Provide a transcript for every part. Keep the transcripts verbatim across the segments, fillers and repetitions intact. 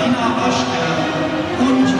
Katharina Waschke und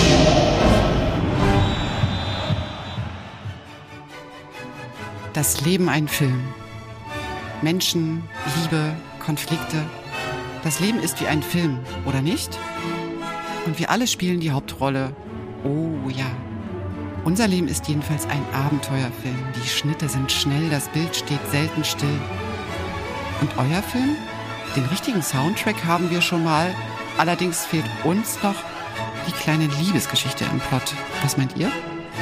Das Leben ein Film. Menschen, Liebe, Konflikte. Das Leben ist wie ein Film, oder nicht? Und wir alle spielen die Hauptrolle. Oh ja. Unser Leben ist jedenfalls ein Abenteuerfilm. Die Schnitte sind schnell, das Bild steht selten still. Und euer Film? Den richtigen Soundtrack haben wir schon mal. Allerdings fehlt uns noch die kleine Liebesgeschichte im Plot. Was meint ihr?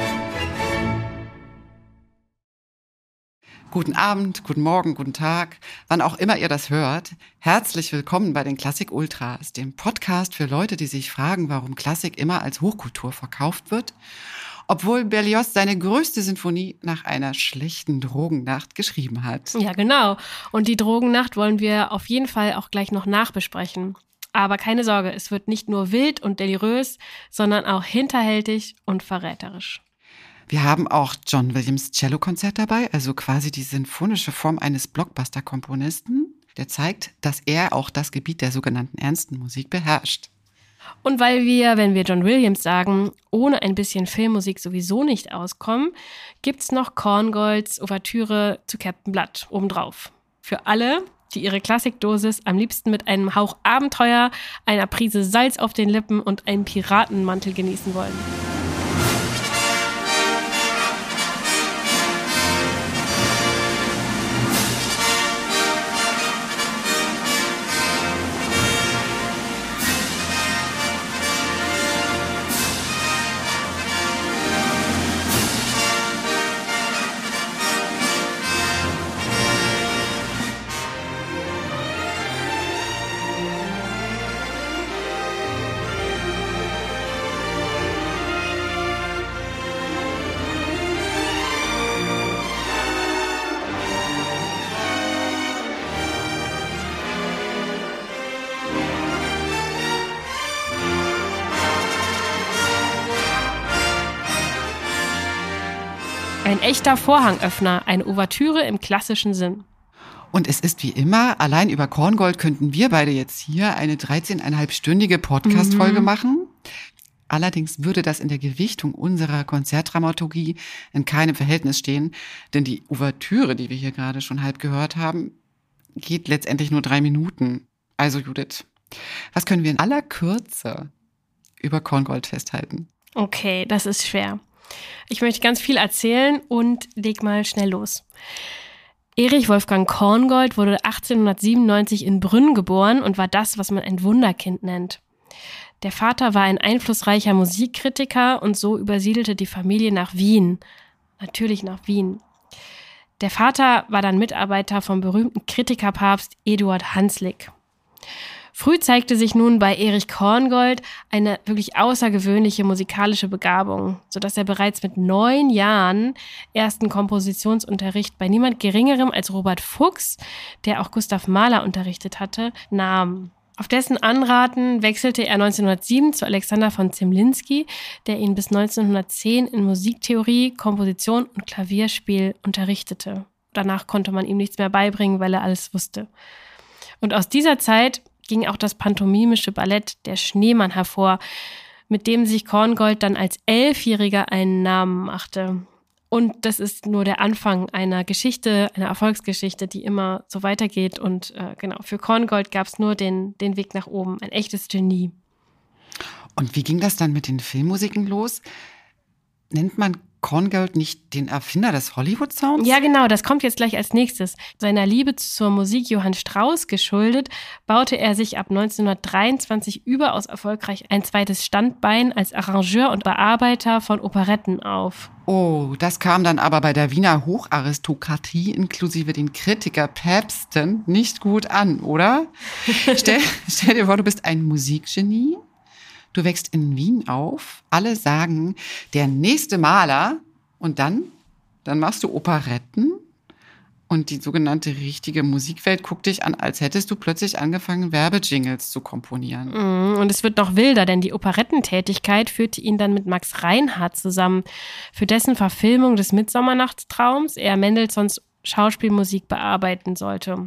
Guten Abend, guten Morgen, guten Tag, wann auch immer ihr das hört. Herzlich willkommen bei den Klassik Ultras, dem Podcast für Leute, die sich fragen, warum Klassik immer als Hochkultur verkauft wird, obwohl Berlioz seine größte Sinfonie nach einer schlechten Drogennacht geschrieben hat. Ja, genau. Und die Drogennacht wollen wir auf jeden Fall auch gleich noch nachbesprechen. Aber keine Sorge, es wird nicht nur wild und delirös, sondern auch hinterhältig und verräterisch. Wir haben auch John Williams Cellokonzert dabei, also quasi die sinfonische Form eines Blockbuster-Komponisten, der zeigt, dass er auch das Gebiet der sogenannten ernsten Musik beherrscht. Und weil wir, wenn wir John Williams sagen, ohne ein bisschen Filmmusik sowieso nicht auskommen, gibt's noch Korngolds Ouvertüre zu Captain Blood obendrauf. Für alle, die ihre Klassikdosis am liebsten mit einem Hauch Abenteuer, einer Prise Salz auf den Lippen und einem Piratenmantel genießen wollen. Ein echter Vorhangöffner, eine Ouvertüre im klassischen Sinn. Und es ist wie immer, allein über Korngold könnten wir beide jetzt hier eine dreizehneinhalbstündige Podcast-Folge mhm. machen. Allerdings würde das in der Gewichtung unserer Konzertdramaturgie in keinem Verhältnis stehen, denn die Ouvertüre, die wir hier gerade schon halb gehört haben, geht letztendlich nur drei Minuten. Also Judith, was können wir in aller Kürze über Korngold festhalten? Okay, das ist schwer. Ich möchte ganz viel erzählen und leg mal schnell los. Erich Wolfgang Korngold wurde achtzehnhundertsiebenundneunzig in Brünn geboren und war das, was man ein Wunderkind nennt. Der Vater war ein einflussreicher Musikkritiker und so übersiedelte die Familie nach Wien. Natürlich nach Wien. Der Vater war dann Mitarbeiter vom berühmten Kritikerpapst Eduard Hanslick. Früh zeigte sich nun bei Erich Korngold eine wirklich außergewöhnliche musikalische Begabung, sodass er bereits mit neun Jahren ersten Kompositionsunterricht bei niemand Geringerem als Robert Fuchs, der auch Gustav Mahler unterrichtet hatte, nahm. Auf dessen Anraten wechselte er neunzehnhundertsieben zu Alexander von Zemlinsky, der ihn bis neunzehnhundertzehn in Musiktheorie, Komposition und Klavierspiel unterrichtete. Danach konnte man ihm nichts mehr beibringen, weil er alles wusste. Und aus dieser Zeit ging auch das pantomimische Ballett Der Schneemann hervor, mit dem sich Korngold dann als Elfjähriger einen Namen machte. Und das ist nur der Anfang einer Geschichte, einer Erfolgsgeschichte, die immer so weitergeht. Und äh, genau, für Korngold gab es nur den, den Weg nach oben, ein echtes Genie. Und wie ging das dann mit den Filmmusiken los? Nennt man Korngold nicht den Erfinder des Hollywood-Sounds? Ja, genau, das kommt jetzt gleich als nächstes. Seiner Liebe zur Musik Johann Strauss geschuldet, baute er sich ab neunzehnhundertdreiundzwanzig überaus erfolgreich ein zweites Standbein als Arrangeur und Bearbeiter von Operetten auf. Oh, das kam dann aber bei der Wiener Hocharistokratie inklusive den Kritikerpäpsten nicht gut an, oder? stell, stell dir vor, du bist ein Musikgenie. Du wächst in Wien auf, alle sagen, der nächste Maler und dann, dann machst du Operetten und die sogenannte richtige Musikwelt guckt dich an, als hättest du plötzlich angefangen, Werbejingles zu komponieren. Und es wird noch wilder, denn die Operettentätigkeit führte ihn dann mit Max Reinhardt zusammen, für dessen Verfilmung des Midsommernachtstraums er Mendelssohns Schauspielmusik bearbeiten sollte.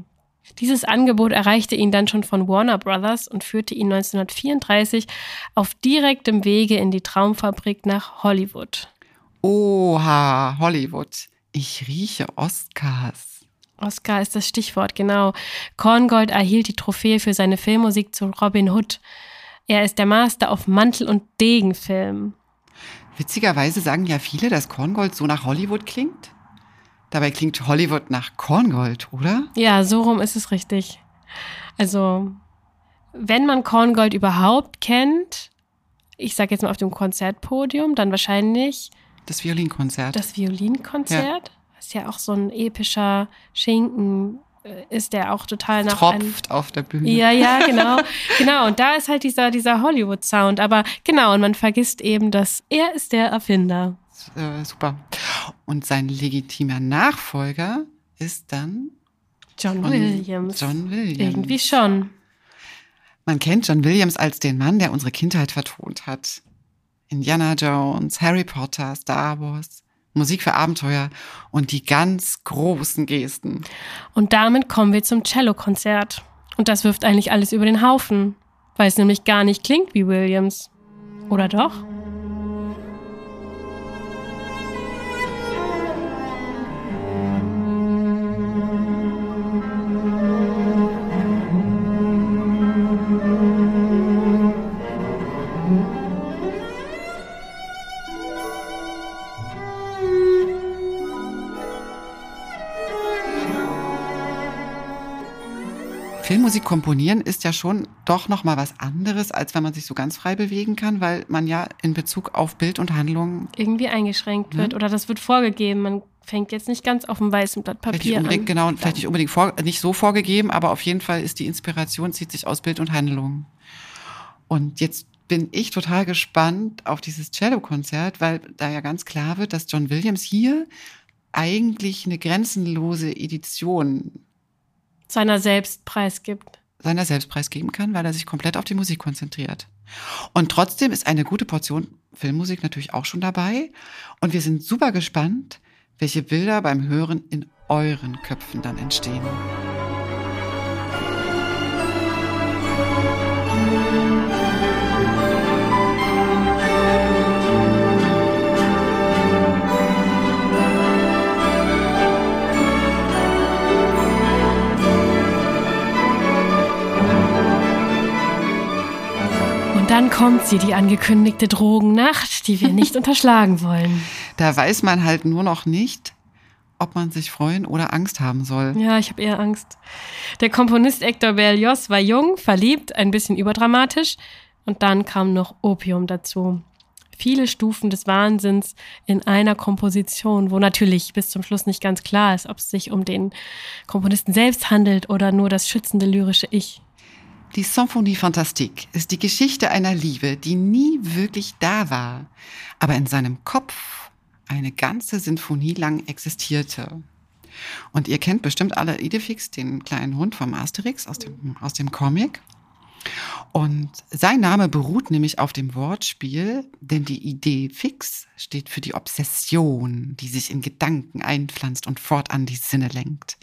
Dieses Angebot erreichte ihn dann schon von Warner Brothers und führte ihn neunzehnhundertvierunddreißig auf direktem Wege in die Traumfabrik nach Hollywood. Oha, Hollywood. Ich rieche Oscars. Oscar ist das Stichwort, genau. Korngold erhielt die Trophäe für seine Filmmusik zu Robin Hood. Er ist der Master auf Mantel- und Degenfilm. Witzigerweise sagen ja viele, dass Korngold so nach Hollywood klingt. Dabei klingt Hollywood nach Korngold, oder? Ja, so rum ist es richtig. Also, wenn man Korngold überhaupt kennt, ich sage jetzt mal auf dem Konzertpodium, dann wahrscheinlich das Violinkonzert. Das Violinkonzert, ja. Was ja auch so ein epischer Schinken ist, der auch total nach tropft auf der Bühne. Ja, ja, genau. Genau, und da ist halt dieser, dieser Hollywood-Sound. Aber genau, und man vergisst eben, dass er ist der Erfinder. Äh, super. Und sein legitimer Nachfolger ist dann John Williams. John Williams. Irgendwie schon. Man kennt John Williams als den Mann, der unsere Kindheit vertont hat. Indiana Jones, Harry Potter, Star Wars, Musik für Abenteuer und die ganz großen Gesten. Und damit kommen wir zum Cellokonzert. Und das wirft eigentlich alles über den Haufen, weil es nämlich gar nicht klingt wie Williams. Oder doch? Filmmusik komponieren ist ja schon doch noch mal was anderes, als wenn man sich so ganz frei bewegen kann, weil man ja in Bezug auf Bild und Handlung irgendwie eingeschränkt wird, ne? Oder das wird vorgegeben. Man fängt jetzt nicht ganz auf dem weißen Blatt Papier vielleicht an. Genau, vielleicht nicht unbedingt vor, nicht so vorgegeben, aber auf jeden Fall ist die Inspiration, zieht sich aus Bild und Handlung. Und jetzt bin ich total gespannt auf dieses Cello-Konzert, weil da ja ganz klar wird, dass John Williams hier eigentlich eine grenzenlose Edition seiner selbst preisgibt. seiner selbst preisgeben kann, weil er sich komplett auf die Musik konzentriert. Und trotzdem ist eine gute Portion Filmmusik natürlich auch schon dabei. Und wir sind super gespannt, welche Bilder beim Hören in euren Köpfen dann entstehen. Und dann kommt sie, die angekündigte Drogennacht, die wir nicht unterschlagen wollen. Da weiß man halt nur noch nicht, ob man sich freuen oder Angst haben soll. Ja, ich habe eher Angst. Der Komponist Hector Berlioz war jung, verliebt, ein bisschen überdramatisch. Und dann kam noch Opium dazu. Viele Stufen des Wahnsinns in einer Komposition, wo natürlich bis zum Schluss nicht ganz klar ist, ob es sich um den Komponisten selbst handelt oder nur das schützende lyrische Ich. Die Symphonie Fantastique ist die Geschichte einer Liebe, die nie wirklich da war, aber in seinem Kopf eine ganze Sinfonie lang existierte. Und ihr kennt bestimmt alle Idefix, den kleinen Hund vom Asterix aus dem, aus dem Comic. Und sein Name beruht nämlich auf dem Wortspiel, denn die Idee fix steht für die Obsession, die sich in Gedanken einpflanzt und fortan die Sinne lenkt.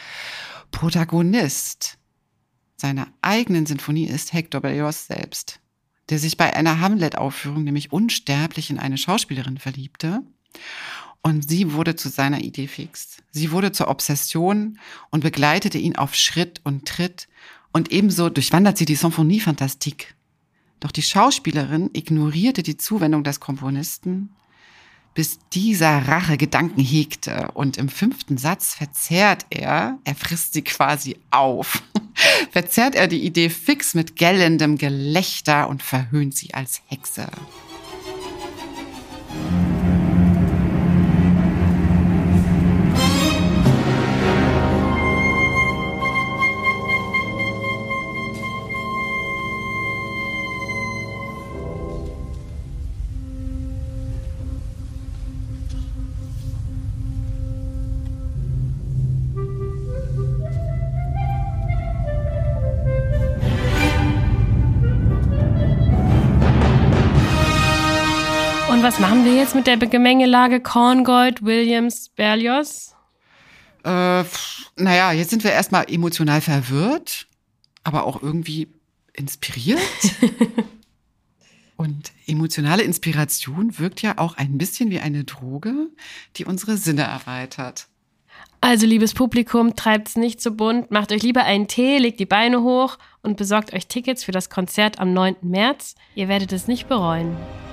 Protagonist seiner eigenen Sinfonie ist Hector Berlioz selbst, der sich bei einer Hamlet-Aufführung nämlich unsterblich in eine Schauspielerin verliebte. Und sie wurde zu seiner Idee fix. Sie wurde zur Obsession und begleitete ihn auf Schritt und Tritt. Und ebenso durchwandert sie die Symphonie Fantastique. Doch die Schauspielerin ignorierte die Zuwendung des Komponisten, bis dieser Rache Gedanken hegte. Und im fünften Satz verzerrt er, er frisst sie quasi auf, verzerrt er die Idee fix mit gellendem Gelächter und verhöhnt sie als Hexe. Und was machen wir jetzt mit der Gemengelage Korngold, Williams, Berlioz? Äh, naja, jetzt sind wir erstmal emotional verwirrt, aber auch irgendwie inspiriert. Und emotionale Inspiration wirkt ja auch ein bisschen wie eine Droge, die unsere Sinne erweitert. Also, liebes Publikum, treibt's nicht so bunt, macht euch lieber einen Tee, legt die Beine hoch und besorgt euch Tickets für das Konzert am neunten März. Ihr werdet es nicht bereuen.